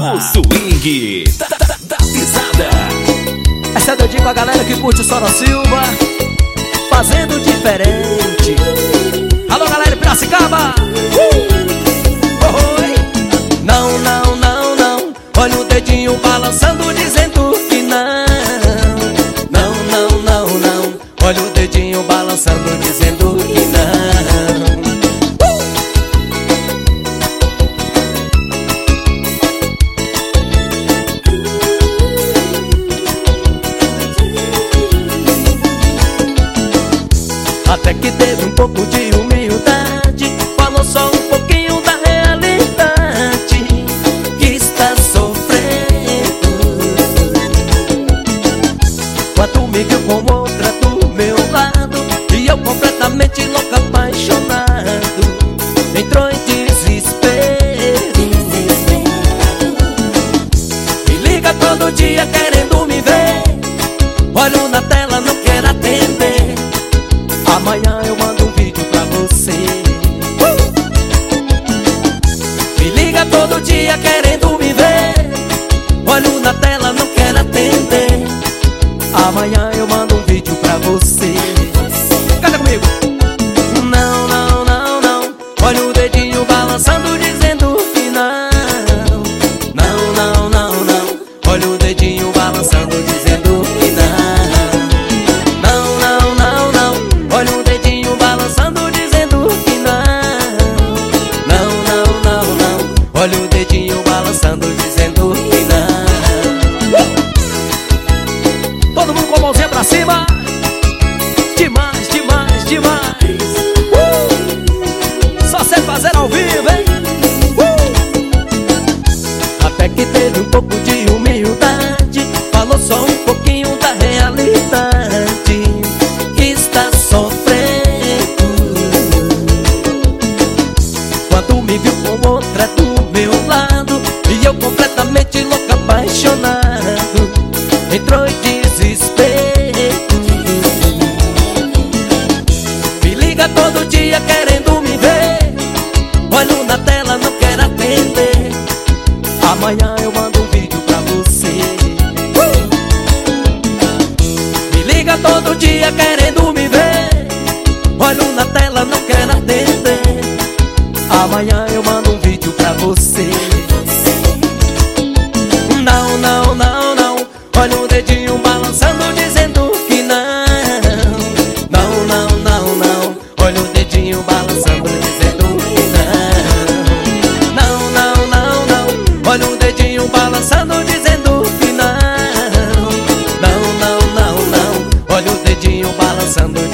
O swing da pisada. Essa é dedinho com a galera que curte o Sora Silva, fazendo diferente. Alô, galera de Piracicaba. Oi. Não, não, não, não. Olha o dedinho balançando, dizendo que não. Não, não, não, não. Olha o dedinho balançando, dizendo que não. Até que teve um pouco de humildade, falou só um pouquinho da realidade que está sofrendo. Quando me viu com outra do meu lado e eu completamente louco, apaixonado, entrou em desespero. Me liga todo dia querendo me ver, olho na tela, não quero atender. Amanhã eu mando um vídeo pra você. Me liga todo dia querendo me ver, olho na tela, não quero atender. Amanhã eu mando um vídeo pra você. Canta comigo. Não, não, não, não. Olha o dedinho balançando, dizendo que não. Não, não, não, não. Olha o dedinho balançando, dizendo que não. Olha o dedinho balançando, dizendo que não. Todo mundo com a mãozinha pra cima. Demais, demais, demais. Só sei fazer ao vivo, hein? Até que teve um pouco de humildade, falou só um pouquinho da realidade que está sofrendo. Quando me viu com outra do meu lado e eu completamente louco, apaixonado, entrou em desespero. Me liga todo dia querendo me ver, olho na tela, não quero atender. Amanhã eu mando um vídeo pra você. Me liga todo dia querendo me ver, olho na tela, não quero atender. Amanhã eu mando um vídeo pra você. Não, não, não, não. Olha o dedinho balançando, dizendo que não. Não, não, não, não. Olha o dedinho balançando, dizendo que não. Não, não, não, não. Olha o dedinho balançando, dizendo que não. Não, não, não, não. Olha o dedinho balançando,